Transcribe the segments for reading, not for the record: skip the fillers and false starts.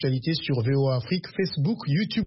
Actualité sur VOA Afrique, Facebook, YouTube.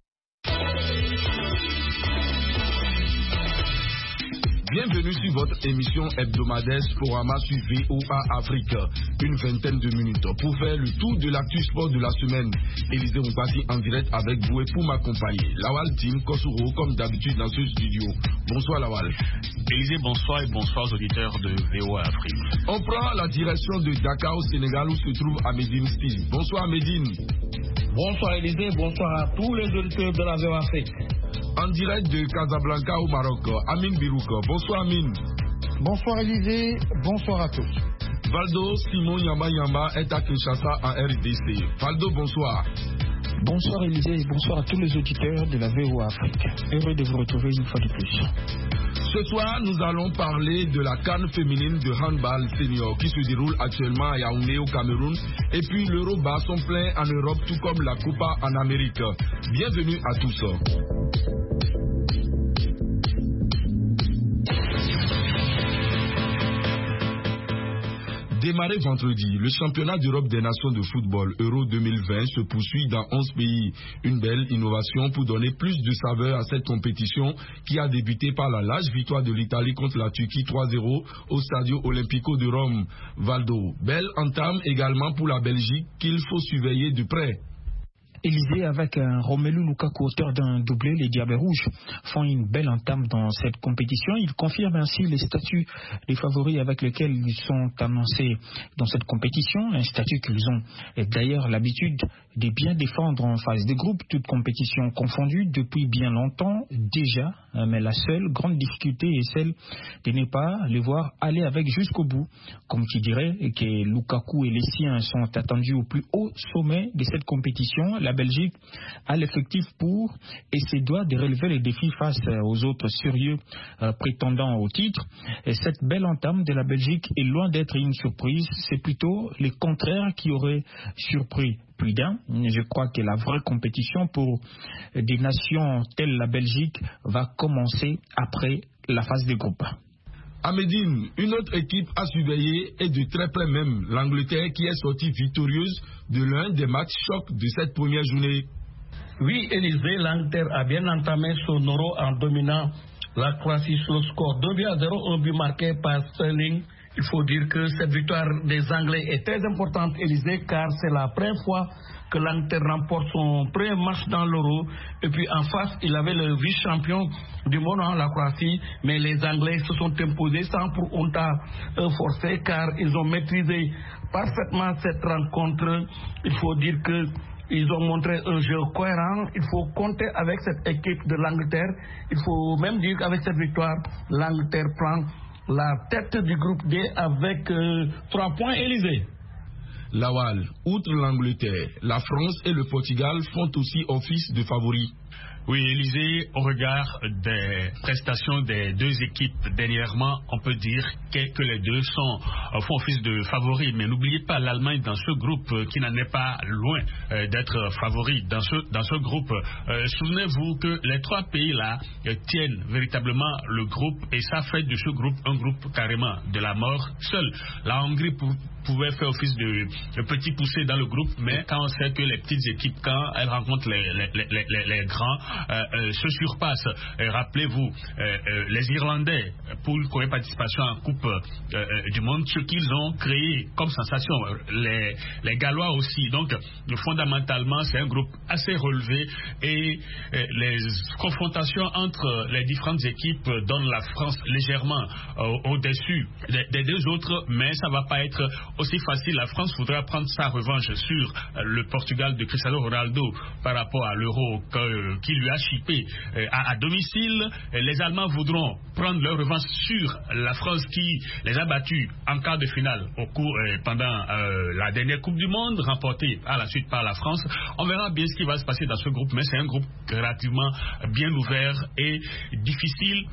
Bienvenue sur votre émission hebdomadaire Sporama sur VOA Afrique. Une vingtaine de minutes pour faire le tour de l'actu sport de la semaine. Élisée Moubaki en direct avec vous et pour m'accompagner. Lawal Tim Kosuro comme d'habitude dans ce studio. Bonsoir Lawal. Élisée, bonsoir et bonsoir aux auditeurs de VOA Afrique. On prend la direction de Dakar au Sénégal où se trouve Amédine Steve. Bonsoir Amédine. Bonsoir Élisée, bonsoir à tous les auditeurs de la VOA Afrique. En direct de Casablanca au Maroc, Amine Birouk. Bonsoir Amine. Bonsoir Élisée, bonsoir à tous. Valdo Simon Yamba est à Kinshasa en RDC. Valdo, bonsoir. Bonsoir Élisée et bonsoir à tous les auditeurs de la VOA Afrique. Heureux de vous retrouver une fois de plus. Ce soir, nous allons parler de la CAN féminine de handball senior qui se déroule actuellement à Yaoundé au Cameroun et puis l'Euro basson plein en Europe tout comme la Copa en Amérique. Bienvenue à tous. Démarré vendredi, le championnat d'Europe des nations de football Euro 2020 se poursuit dans 11 pays. Une belle innovation pour donner plus de saveur à cette compétition qui a débuté par la large victoire de l'Italie contre la Turquie 3-0 au Stadio Olimpico de Rome. Valdo, belle entame également pour la Belgique qu'il faut surveiller de près. Élisée, avec un Romelu Lukaku auteur d'un doublé, les Diables Rouges font une belle entame dans cette compétition. Ils confirment ainsi les statuts des favoris avec lesquels ils sont annoncés dans cette compétition, un statut qu'ils ont d'ailleurs l'habitude de bien défendre en phase de groupe, toute compétition confondue depuis bien longtemps déjà, mais la seule grande difficulté est celle de ne pas les voir aller avec jusqu'au bout. Comme qui dirait que Lukaku et les siens sont attendus au plus haut sommet de cette compétition, la Belgique a l'effectif pour et se doit de relever les défis face aux autres sérieux prétendants au titre. Et cette belle entame de la Belgique est loin d'être une surprise, c'est plutôt le contraire qui aurait surpris plus d'un. Je crois que la vraie compétition pour des nations telles la Belgique va commencer après la phase de groupe. Amédine, une autre équipe à surveiller et de très près même, l'Angleterre qui est sortie victorieuse de l'un des matchs chocs de cette première journée. Oui, Élisée, l'Angleterre a bien entamé son Euro en dominant la Croatie sur le score 2-0, un but marqué par Sterling. Il faut dire que cette victoire des Anglais est très importante, Élisée, car c'est la première fois que l'Angleterre remporte son premier match dans l'Euro. Et puis en face, il avait le vice-champion du monde, la Croatie, mais les Anglais se sont imposés sans pour autant forcer, car ils ont maîtrisé parfaitement cette rencontre. Il faut dire que ils ont montré un jeu cohérent. Il faut compter avec cette équipe de l'Angleterre. Il faut même dire qu'avec cette victoire, l'Angleterre prend la tête du groupe D avec 3 points, Élisée. Lawal, outre l'Angleterre, la France et le Portugal font aussi office de favoris. Oui, Élisée, au regard des prestations des deux équipes dernièrement, on peut dire que les deux font office de favoris. Mais n'oubliez pas l'Allemagne dans ce groupe qui n'en est pas loin d'être favori. Dans ce groupe, souvenez-vous que les 3 pays-là tiennent véritablement le groupe et ça fait de ce groupe un groupe carrément de la mort. Seule la Hongrie pouvait faire office de petit poussé dans le groupe, mais quand on sait que les petites équipes, quand elles rencontrent les grands, se surpassent. Rappelez-vous, les Irlandais, pour une première participation en Coupe du Monde, ce qu'ils ont créé comme sensation, les Gallois aussi. Donc, fondamentalement, c'est un groupe assez relevé et les confrontations entre les différentes équipes donnent la France légèrement au-dessus des deux autres, mais ça ne va pas être aussi facile. La France voudra prendre sa revanche sur le Portugal de Cristiano Ronaldo par rapport à l'Euro qui lui a chippé à domicile. Les Allemands voudront prendre leur revanche sur la France qui les a battus en quart de finale pendant la dernière Coupe du Monde, remportée à la suite par la France. On verra bien ce qui va se passer dans ce groupe, mais c'est un groupe relativement bien ouvert et difficile,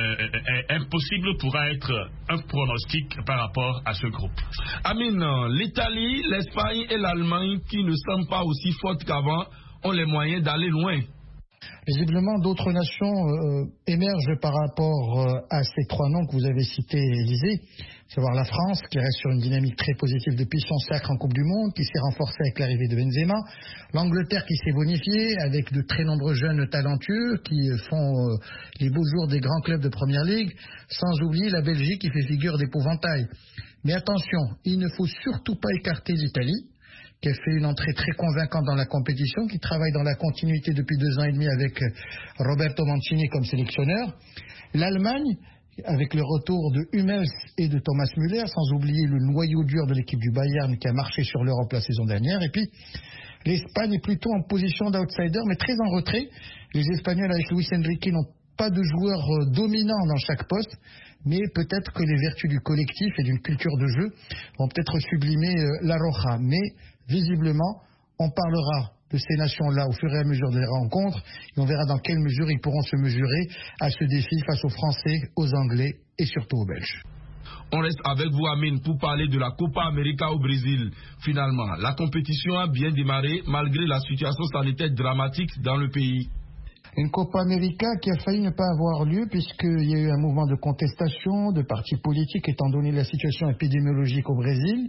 impossible pourra être un pronostic par rapport à ce groupe. Amine, l'Italie, l'Espagne et l'Allemagne qui ne semblent pas aussi fortes qu'avant ont les moyens d'aller loin. Visiblement, d'autres nations émergent par rapport à ces 3 noms que vous avez cités, Élisée. savoir la France, qui reste sur une dynamique très positive depuis son sacre en Coupe du Monde, qui s'est renforcée avec l'arrivée de Benzema, l'Angleterre qui s'est bonifiée avec de très nombreux jeunes talentueux qui font les beaux jours des grands clubs de Première Ligue, sans oublier la Belgique qui fait figure d'épouvantail. Mais attention, il ne faut surtout pas écarter l'Italie, qui a fait une entrée très convaincante dans la compétition, qui travaille dans la continuité depuis 2 ans et demi avec Roberto Mancini comme sélectionneur. L'Allemagne, avec le retour de Hummels et de Thomas Müller, sans oublier le noyau dur de l'équipe du Bayern qui a marché sur l'Europe la saison dernière. Et puis, l'Espagne est plutôt en position d'outsider, mais très en retrait. Les Espagnols, avec Luis Enrique, n'ont pas de joueurs dominants dans chaque poste, mais peut-être que les vertus du collectif et d'une culture de jeu vont peut-être sublimer la Roja. Mais, visiblement, on parlera de ces nations-là au fur et à mesure des rencontres, et on verra dans quelle mesure ils pourront se mesurer à ce défi face aux Français, aux Anglais et surtout aux Belges. On reste avec vous, Amine, pour parler de la Copa América au Brésil. Finalement, la compétition a bien démarré malgré la situation sanitaire dramatique dans le pays. Une Copa América qui a failli ne pas avoir lieu puisqu'il y a eu un mouvement de contestation de partis politiques étant donné la situation épidémiologique au Brésil.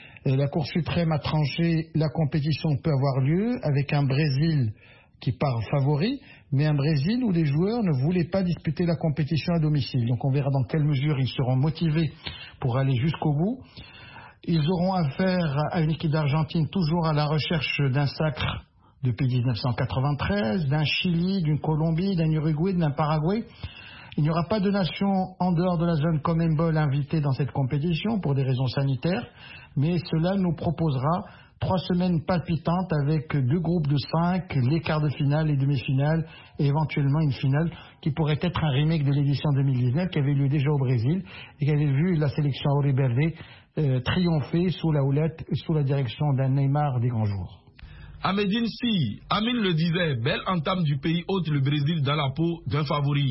La Cour suprême a tranché, la compétition peut avoir lieu avec un Brésil qui part favori, mais un Brésil où les joueurs ne voulaient pas disputer la compétition à domicile. Donc on verra dans quelle mesure ils seront motivés pour aller jusqu'au bout. Ils auront affaire à une équipe d'Argentine toujours à la recherche d'un sacre depuis 1993, d'un Chili, d'une Colombie, d'un Uruguay, d'un Paraguay. Il n'y aura pas de nation en dehors de la zone CONMEBOL invitée dans cette compétition pour des raisons sanitaires, mais cela nous proposera 3 semaines palpitantes avec 2 groupes de 5, les quarts de finale, les demi-finales et éventuellement une finale qui pourrait être un remake de l'édition 2019 qui avait lieu déjà au Brésil et qui avait vu la sélection Auriberde triompher sous la houlette, sous la direction d'un Neymar des grands jours. Amedine Si, Amine le disait, belle entame du pays hôte, le Brésil dans la peau d'un favori.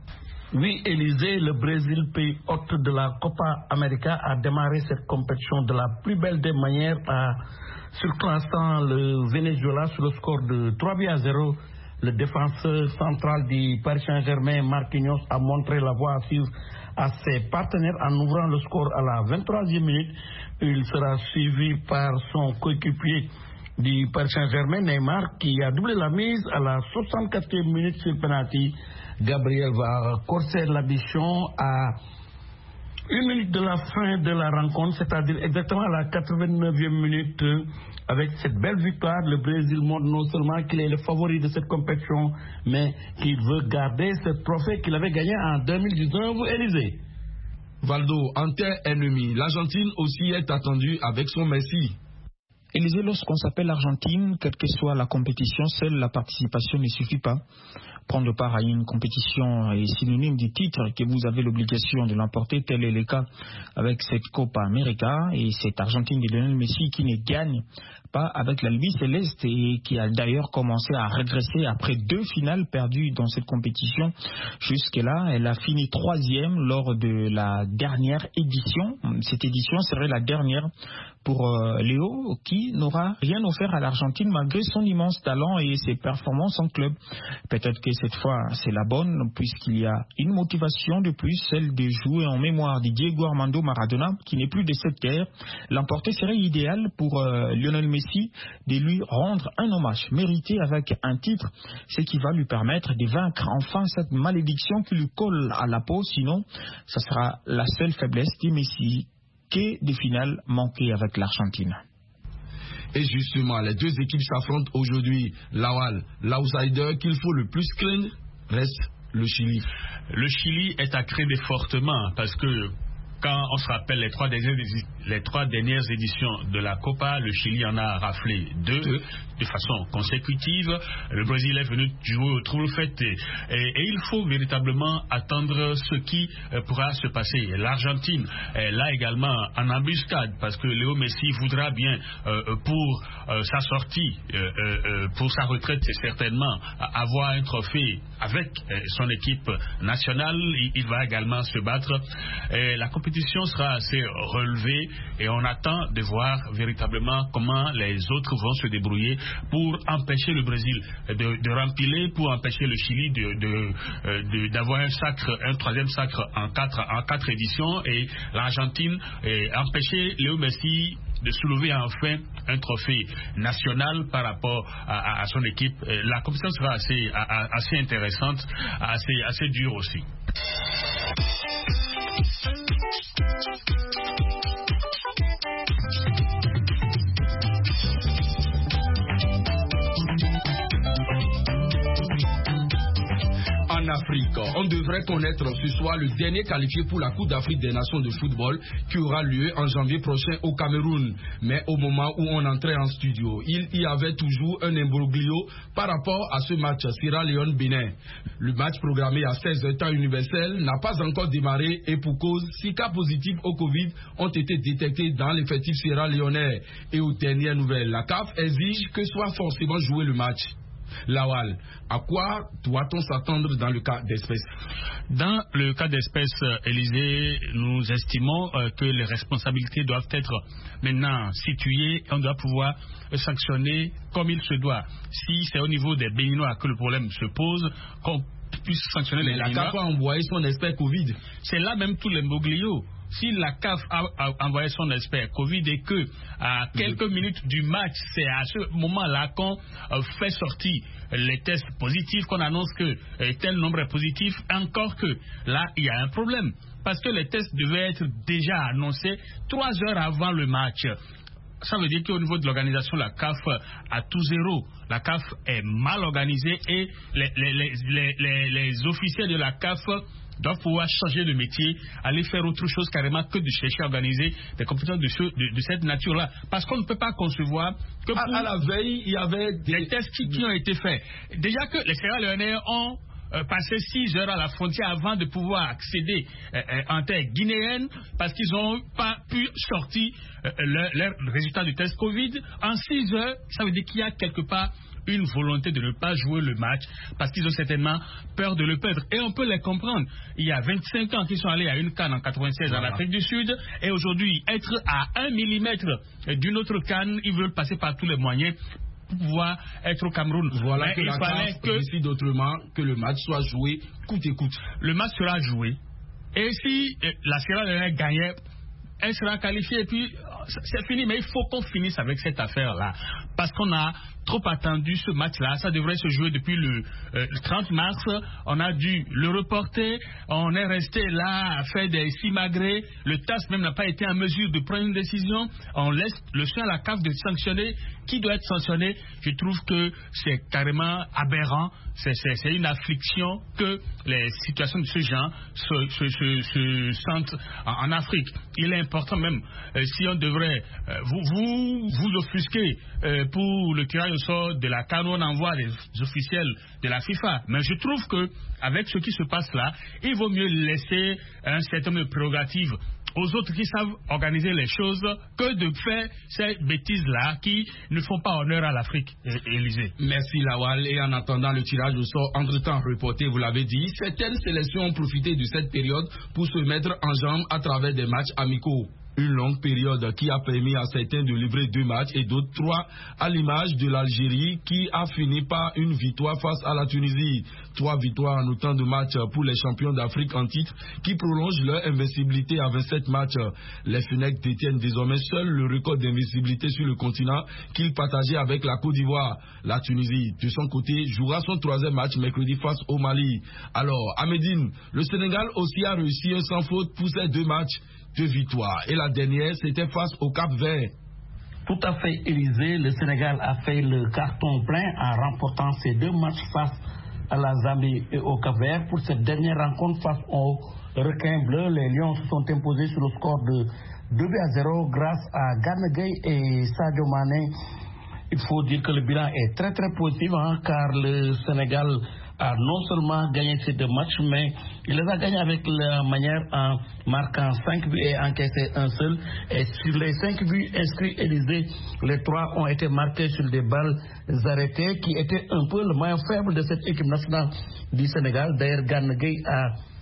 Oui, Élysée, le Brésil, pays hôte de la Copa América, a démarré cette compétition de la plus belle des manières en surclassant le Venezuela sur le score de 3-0. Le défenseur central du Paris Saint-Germain, Marquinhos, a montré la voie à suivre à ses partenaires en ouvrant le score à la 23e minute. Il sera suivi par son coéquipier du Paris Saint-Germain, Neymar, qui a doublé la mise à la 64e minute sur penalty. Gabriel va corser l'addition à 1 minute de la fin de la rencontre, c'est-à-dire exactement à la 89e minute. Avec cette belle victoire, le Brésil montre non seulement qu'il est le favori de cette compétition, mais qu'il veut garder ce trophée qu'il avait gagné en 2019, Élysée. Valdo, en terre ennemie, l'Argentine aussi est attendue avec son Messi. Élysée, lorsqu'on s'appelle Argentine, quelle que soit la compétition, seule la participation ne suffit pas. Prendre part à une compétition est synonyme du titre que vous avez l'obligation de l'emporter. Tel est le cas avec cette Copa América et cette Argentine de Lionel Messi qui ne gagne pas avec la Libye Céleste et qui a d'ailleurs commencé à régresser après 2 finales perdues dans cette compétition. Jusque-là, elle a fini 3e lors de la dernière édition. Cette édition serait la dernière pour Léo, qui n'aura rien offert à l'Argentine malgré son immense talent et ses performances en club. Peut-être que cette fois, c'est la bonne, puisqu'il y a une motivation de plus, celle de jouer en mémoire de Diego Armando Maradona, qui n'est plus de cette terre. L'emporter serait idéal pour Lionel Messi de lui rendre un hommage mérité avec un titre, ce qui va lui permettre de vaincre enfin cette malédiction qui lui colle à la peau. Sinon, ça sera la seule faiblesse de Messi, que des finales manquées avec l'Argentine. Et justement, les 2 équipes s'affrontent aujourd'hui. Lawal, l'outsider qu'il faut le plus craindre reste le Chili. Le Chili est à craindre fortement parce que quand on se rappelle les 3 dernières éditions de la Copa, le Chili en a raflé 2 de façon consécutive. Le Brésil est venu jouer au trouble fêté. Et il faut véritablement attendre ce qui pourra se passer. L'Argentine est là également en embuscade parce que Léo Messi voudra bien pour sa sortie, pour sa retraite, c'est certainement avoir un trophée avec son équipe nationale. Il va également se battre. La compétition sera assez relevée et on attend de voir véritablement comment les autres vont se débrouiller pour empêcher le Brésil de rempiler, pour empêcher le Chili d'avoir un troisième sacre en quatre éditions, et l'Argentine empêcher Léo Messi de soulever enfin un trophée national par rapport à son équipe. La compétition sera assez intéressante, assez dure aussi. En Afrique, on devrait connaître ce soir le dernier qualifié pour la Coupe d'Afrique des Nations de football qui aura lieu en janvier prochain au Cameroun. Mais au moment où on entrait en studio, il y avait toujours un imbroglio par rapport à ce match Sierra Leone-Bénin. Le match programmé à 16h temps universel n'a pas encore démarré et pour cause, 6 cas positifs au Covid ont été détectés dans l'effectif sierra-léonais. Et aux dernières nouvelles, la CAF exige que soit forcément joué le match. Lawal, à quoi doit-on s'attendre dans le cas d'espèce? Dans le cas d'espèce, Élysée, nous estimons que les responsabilités doivent être maintenant situées et on doit pouvoir sanctionner comme il se doit. Si c'est au niveau des Béninois que le problème se pose, qu'on puisse sanctionner les Béninois. La CAF a envoyé son expert Covid. C'est là même tout l'imbroglio. Si la CAF a envoyé son expert Covid et que à quelques minutes du match, c'est à ce moment-là qu'on fait sortir les tests positifs, qu'on annonce que tel nombre est positif, encore que là, il y a un problème. Parce que les tests devaient être déjà annoncés 3 heures avant le match. Ça veut dire qu'au niveau de l'organisation, la CAF a tout zéro. La CAF est mal organisée et les officiels de la CAF doivent pouvoir changer de métier, aller faire autre chose carrément que de chercher à organiser des compétitions de cette nature-là. Parce qu'on ne peut pas concevoir que à la veille, il y avait des tests qui ont été faits. Déjà que les Sierra-Léonais ont passé 6 heures à la frontière avant de pouvoir accéder en terre guinéenne parce qu'ils n'ont pas pu sortir leurs résultats du test Covid. En 6 heures, ça veut dire qu'il y a quelque part une volonté de ne pas jouer le match parce qu'ils ont certainement peur de le perdre. Et on peut les comprendre. Il y a 25 ans qu'ils sont allés à une CAN en 96 en Afrique du Sud et aujourd'hui, être à 1 millimètre d'une autre CAN, ils veulent passer par tous les moyens pour pouvoir être au Cameroun. Voilà. Mais que la CAF décide autrement que le match soit joué coûte et coûte. Le match sera joué. Et si la Sierra Leone gagnait, elle sera qualifiée et puis c'est fini. Mais il faut qu'on finisse avec cette affaire-là. Parce qu'on a trop attendu ce match-là. Ça devrait se jouer depuis le 30 mars. On a dû le reporter. On est resté là à faire des simagrées. Le TAS même n'a pas été en mesure de prendre une décision. On laisse le soin à la CAF de sanctionner. Qui doit être sanctionné? Je trouve que c'est carrément aberrant. C'est une affliction que les situations de ce genre se sentent en Afrique. Il est important même, si on devrait vous offusquer pour le tirage au sort de la CAN, on envoie des officiels de la FIFA. Mais je trouve que avec ce qui se passe là, il vaut mieux laisser un certain nombre de prérogatives aux autres qui savent organiser les choses que de faire ces bêtises-là qui ne font pas honneur à l'Afrique, Élysée. Merci Lawal. Et en attendant le tirage au sort, entre-temps reporté, vous l'avez dit, certaines sélections ont profité de cette période pour se mettre en jambe à travers des matchs amicaux. Une longue période qui a permis à certains de livrer 2 matchs et d'autres 3, à l'image de l'Algérie qui a fini par une victoire face à la Tunisie. 3 victoires en autant de matchs pour les champions d'Afrique en titre qui prolongent leur invincibilité à 27 matchs. Les Fennecs détiennent désormais seul le record d'invincibilité sur le continent qu'ils partageaient avec la Côte d'Ivoire. La Tunisie, de son côté, jouera son 3e match mercredi face au Mali. Alors, à Médine, le Sénégal aussi a réussi un sans faute pour ces 2 matchs. 2 victoires. Et la dernière, c'était face au Cap-Vert. Tout à fait, Élysée. Le Sénégal a fait le carton plein en remportant ces 2 matchs face à la Zambie et au Cap-Vert. Pour cette dernière rencontre face aux Requins Bleus, les Lions se sont imposés sur le score de 2-0 grâce à Gana Gueye et Sadio Mané. Il faut dire que le bilan est très très positif car le Sénégal a non seulement gagné ces 2 matchs, mais il les a gagnés avec la manière en marquant 5 buts et encaissé un seul. Et sur les 5 buts inscrits, Élysée, les 3 ont été marqués sur des balles arrêtées, qui étaient un peu le maillon faible de cette équipe nationale du Sénégal. D'ailleurs, Gana Gueye a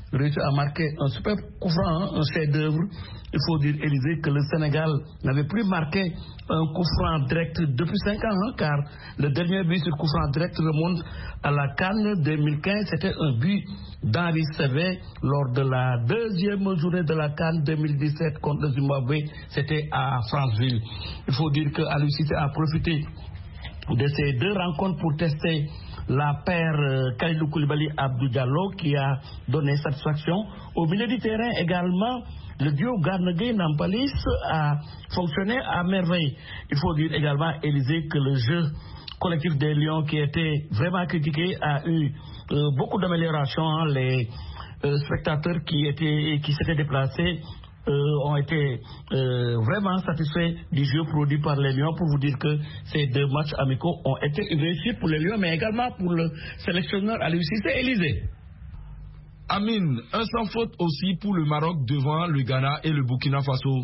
réussi à marquer un super coup franc, un chef-d'œuvre. Il faut dire, Élysée, que le Sénégal n'avait plus marqué un coup franc direct depuis 5 ans, car le dernier but sur coup franc direct remonte à la CAN 2015. C'était un but d'Henri Saivet lors de la deuxième journée de la CAN 2017 contre le Zimbabwe. C'était à Franceville. Il faut dire que Aliou Cissé a profité de ces 2 rencontres pour tester la paire Kalidou Koulibaly-Abdou Diallo qui a donné satisfaction. Au milieu du terrain également, le duo Gana Gueye-Nampalys a fonctionné à merveille. Il faut dire également, Élysée, que le jeu collectif des Lions qui était vraiment critiqué a eu beaucoup d'améliorations. Les spectateurs qui s'étaient déplacés ont été vraiment satisfaits du jeu produit par les Lions, pour vous dire que ces 2 matchs amicaux ont été une réussite pour les Lions, mais également pour le sélectionneur Aliou Cissé. Élysée. Amine, un sans faute aussi pour le Maroc devant le Ghana et le Burkina Faso.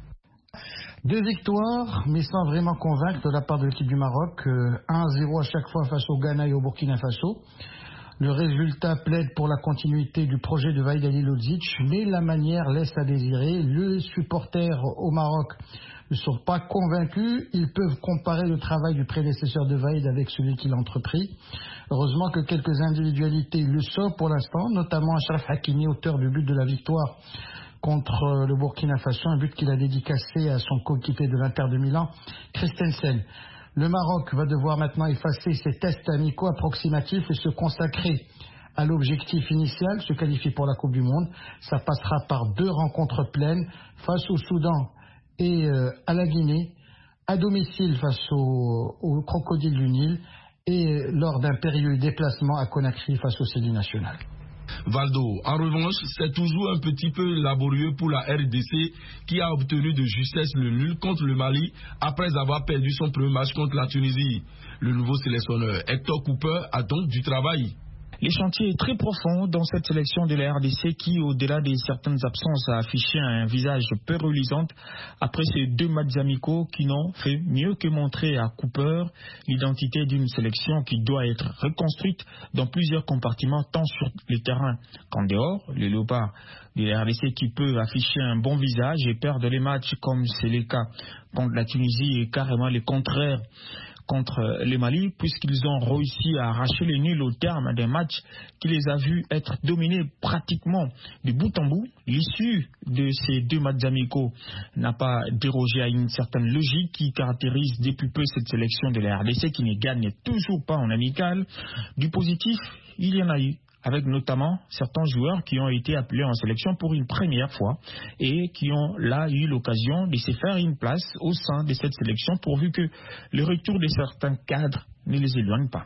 2 victoires, mais sans vraiment convaincre de la part de l'équipe du Maroc. 1-0 à chaque fois face au Ghana et au Burkina Faso. Le résultat plaide pour la continuité du projet de Vahid Halilhodžić, mais la manière laisse à désirer. Les supporters au Maroc ne sont pas convaincus. Ils peuvent comparer le travail du prédécesseur de Vahid avec celui qu'il a entrepris. Heureusement que quelques individualités le sauvent pour l'instant, notamment Achraf Hakimi, auteur du but de la victoire contre le Burkina Faso, un but qu'il a dédicacé à son coéquipier de l'Inter de Milan, Christensen. Le Maroc va devoir maintenant effacer ses tests amicaux approximatifs et se consacrer à l'objectif initial, se qualifier pour la Coupe du Monde. Ça passera par 2 rencontres pleines face au Soudan et à la Guinée, à domicile face au Crocodile du Nil et lors d'un périlleux déplacement à Conakry face au Sédi national. Valdo, en revanche, c'est toujours un petit peu laborieux pour la RDC qui a obtenu de justesse le nul contre le Mali après avoir perdu son premier match contre la Tunisie. Le nouveau sélectionneur Hector Cooper a donc du travail. Les chantiers est très profond dans cette sélection de la RDC qui, au-delà de certaines absences, a affiché un visage peu reluisant après ces 2 matchs amicaux qui n'ont fait mieux que montrer à Cooper l'identité d'une sélection qui doit être reconstruite dans plusieurs compartiments, tant sur les terrains qu'en dehors. Le léopard de la RDC qui peut afficher un bon visage et perdre les matchs comme c'est le cas contre la Tunisie et carrément le contraire contre le Mali, puisqu'ils ont réussi à arracher les nuls au terme d'un match qui les a vus être dominés pratiquement de bout en bout. L'issue de ces 2 matchs amicaux n'a pas dérogé à une certaine logique qui caractérise depuis peu cette sélection de la RDC qui ne gagne toujours pas en amical. Du positif, il y en a eu, avec notamment certains joueurs qui ont été appelés en sélection pour une première fois et qui ont là eu l'occasion de se faire une place au sein de cette sélection pourvu que le retour de certains cadres ne les éloigne pas.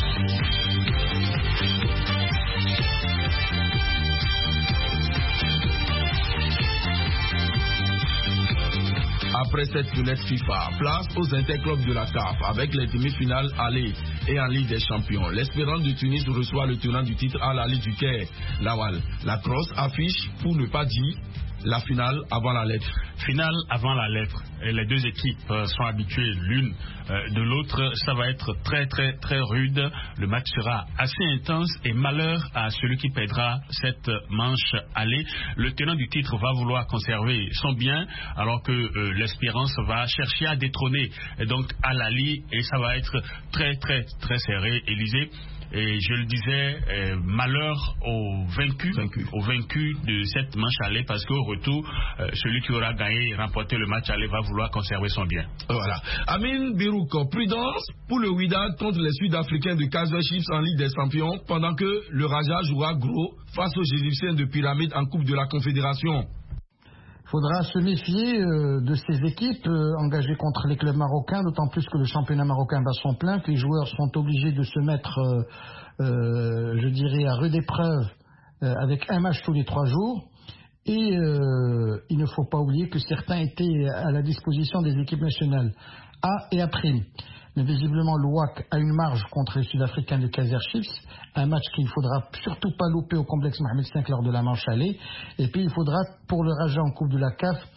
Après cette fenêtre FIFA, place aux interclubs de la CAF avec les demi-finales aller et en Ligue des Champions. L'Espérance de Tunis reçoit le tenant du titre à la Ligue du Caire, Lawal. La crosse affiche, pour ne pas dire, la finale avant la lettre. Finale avant la lettre. Et les 2 équipes sont habituées l'une de l'autre. Ça va être très très très rude. Le match sera assez intense et malheur à celui qui perdra cette manche aller. Le tenant du titre va vouloir conserver son bien alors que l'Espérance va chercher à détrôner donc Al-Ahly et ça va être très très très serré. Élysée. Et je le disais, malheur aux vaincus de cette manche aller parce qu'au retour, celui qui aura gagné et remporté le match aller va vouloir conserver son bien. Voilà. Amine Birouk, prudence pour le Wydad contre les Sud-Africains de Kaizer Chiefs en Ligue des Champions pendant que le Raja jouera gros face aux Égyptiens de Pyramide en Coupe de la Confédération. Il faudra se méfier de ces équipes engagées contre les clubs marocains, d'autant plus que le championnat marocain bat son plein, que les joueurs sont obligés de se mettre, je dirais, à rude épreuve avec un match tous les 3 jours. Et il ne faut pas oublier que certains étaient à la disposition des équipes nationales A et A'. Mais visiblement, l'OAC a une marge contre les Sud-Africains de Kaizer Chiefs, un match qu'il ne faudra surtout pas louper au complexe Mohamed V lors de la manche aller. Et puis, il faudra, pour le Raja en Coupe de la CAF,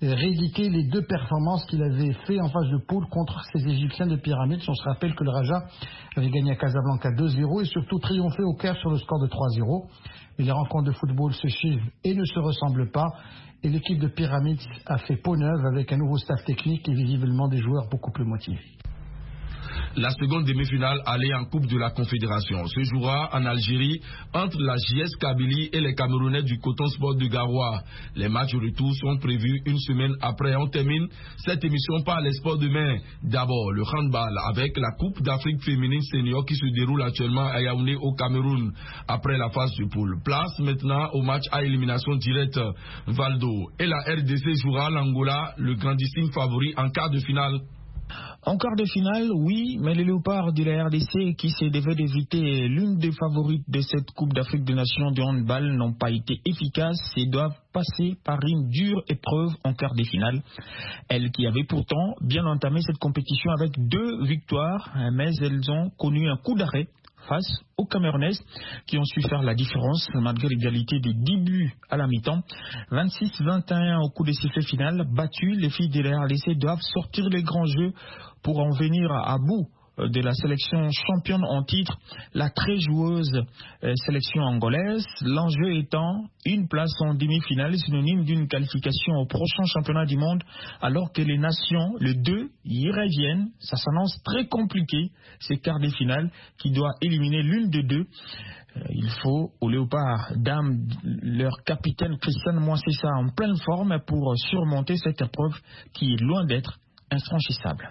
rééditer les 2 performances qu'il avait fait en phase de poule contre ces Égyptiens de Pyramide. On se rappelle que le Raja avait gagné à Casablanca 2-0 et surtout triomphé au Caire sur le score de 3-0. Mais les rencontres de football se suivent et ne se ressemblent pas. Et l'équipe de Pyramide a fait peau neuve avec un nouveau staff technique et visiblement des joueurs beaucoup plus motivés. La seconde demi-finale allait en Coupe de la Confédération se jouera en Algérie entre la JS Kabylie et les Camerounais du Coton Sport de Garoua. Les matchs retour sont prévus une semaine après. On termine cette émission par les sports de main. D'abord, le handball avec la Coupe d'Afrique féminine senior qui se déroule actuellement à Yaoundé au Cameroun après la phase de poule. Place maintenant au match à élimination directe. Valdo et la RDC jouera l'Angola, le grandissime favori en quart de finale. En quart de finale, oui, mais les Léopards de la RDC, qui se devaient d'éviter l'une des favorites de cette Coupe d'Afrique des Nations de handball, n'ont pas été efficaces et doivent passer par une dure épreuve en quart de finale. Elles qui avaient pourtant bien entamé cette compétition avec 2 victoires, mais elles ont connu un coup d'arrêt face aux Camerounaises qui ont su faire la différence malgré l'égalité des 10 buts à la mi-temps. 26-21 au coup de sifflet final. Battues, les filles de la RDC doivent sortir les grands jeux pour en venir à bout de la sélection championne en titre, la très joueuse sélection angolaise. L'enjeu étant une place en demi-finale synonyme d'une qualification au prochain championnat du monde, alors que les nations, le 2, y reviennent. Ça s'annonce très compliqué, ces quarts de finale qui doit éliminer l'une des 2. Il faut aux Léopards dames leur capitaine Christiane Moissessa en pleine forme pour surmonter cette épreuve qui est loin d'être infranchissable.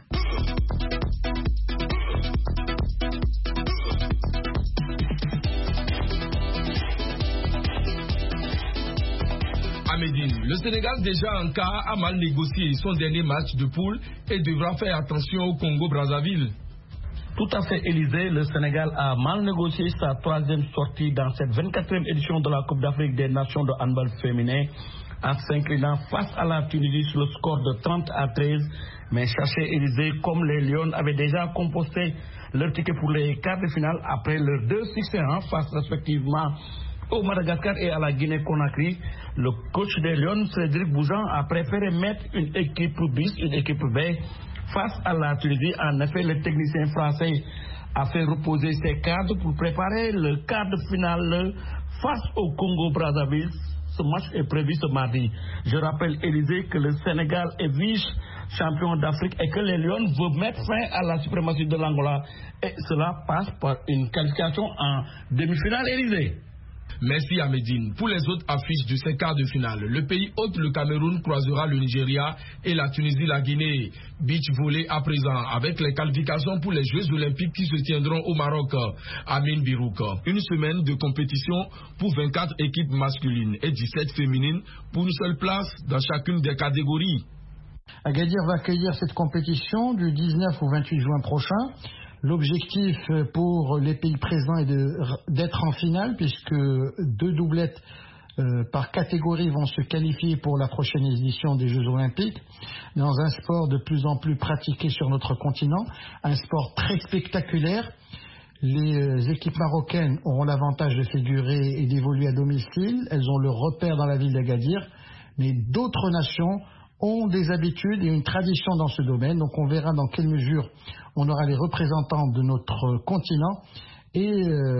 À Médine, le Sénégal déjà en quart a mal négocié son dernier match de poule et devra faire attention au Congo-Brazzaville. Tout à fait, Élysée, le Sénégal a mal négocié sa 3e sortie dans cette 24e édition de la Coupe d'Afrique des Nations de handball féminin en s'inclinant face à la Tunisie sur le score de 30-13. Mais sachez, Élysée, comme les Lions avaient déjà composté leur ticket pour les quarts de finale après leurs 2 succès face respectivement au Madagascar et à la Guinée-Conakry, le coach des Lions, Cédric Boujan, a préféré mettre une équipe bis, une équipe B, face à la Tunisie. En effet, le technicien français a fait reposer ses cadres pour préparer le quart de finale face au Congo-Brazzaville. Ce match est prévu ce mardi. Je rappelle, Élysée, que le Sénégal est vice-champion d'Afrique et que les Lions veulent mettre fin à la suprématie de l'Angola. Et cela passe par une qualification en demi-finale, Élysée. Merci à Médine. Pour les autres affiches de ces quarts de finale, le pays hôte, le Cameroun, croisera le Nigeria et la Tunisie, la Guinée. Beach volley à présent avec les qualifications pour les Jeux Olympiques qui se tiendront au Maroc. Amin Birouk. Une semaine de compétition pour 24 équipes masculines et 17 féminines pour une seule place dans chacune des catégories. Agadir va accueillir cette compétition du 19 au 28 juin prochain. L'objectif pour les pays présents est d'être en finale, puisque 2 doublettes par catégorie vont se qualifier pour la prochaine édition des Jeux Olympiques, dans un sport de plus en plus pratiqué sur notre continent, un sport très spectaculaire. Les équipes marocaines auront l'avantage de figurer et d'évoluer à domicile, elles ont leur repère dans la ville d'Agadir, mais d'autres nations ont des habitudes et une tradition dans ce domaine, donc on verra dans quelle mesure on aura les représentants de notre continent et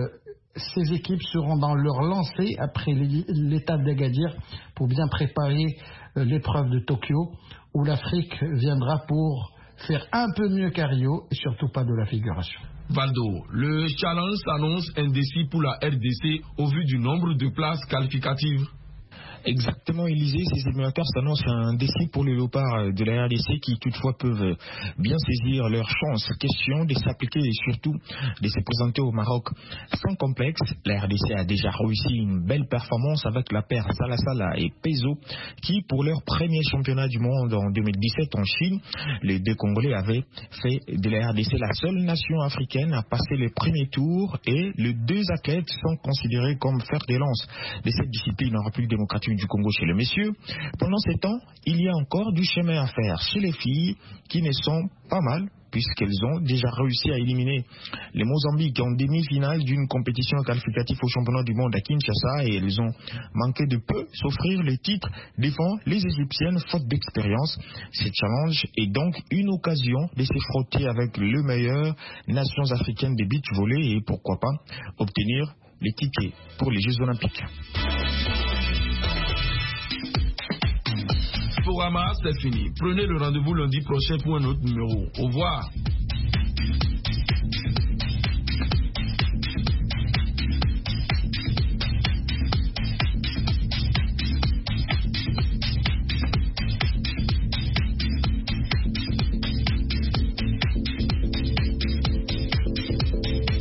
ces équipes seront dans leur lancée après l'étape d'Agadir pour bien préparer l'épreuve de Tokyo où l'Afrique viendra pour faire un peu mieux qu'à Rio et surtout pas de la figuration. Valdo, le challenge s'annonce indécis pour la RDC au vu du nombre de places qualificatives. Exactement, Élysée, ces émulateurs s'annoncent un défi pour les Léopards de la RDC qui toutefois peuvent bien saisir leur chance. Question de s'appliquer et surtout de se présenter au Maroc sans complexe. La RDC a déjà réussi une belle performance avec la paire Salasala et Pezo qui, pour leur premier championnat du monde en 2017 en Chine, les 2 Congolais avaient fait de la RDC la seule nation africaine à passer les premiers tours et les 2 athlètes sont considérés comme fer de lance de cette discipline en République démocratique du Congo chez les messieurs. Pendant ces temps, il y a encore du chemin à faire chez les filles qui ne sont pas mal puisqu'elles ont déjà réussi à éliminer les Mozambiques en demi-finale d'une compétition qualificative au championnat du monde à Kinshasa, et elles ont manqué de peu s'offrir le titre devant les Égyptiennes faute d'expérience. Ce challenge est donc une occasion de se frotter avec le meilleur nations africaines de beach volley et pourquoi pas obtenir les tickets pour les Jeux Olympiques. Sporama, c'est fini. Prenez le rendez-vous lundi prochain pour un autre numéro. Au revoir.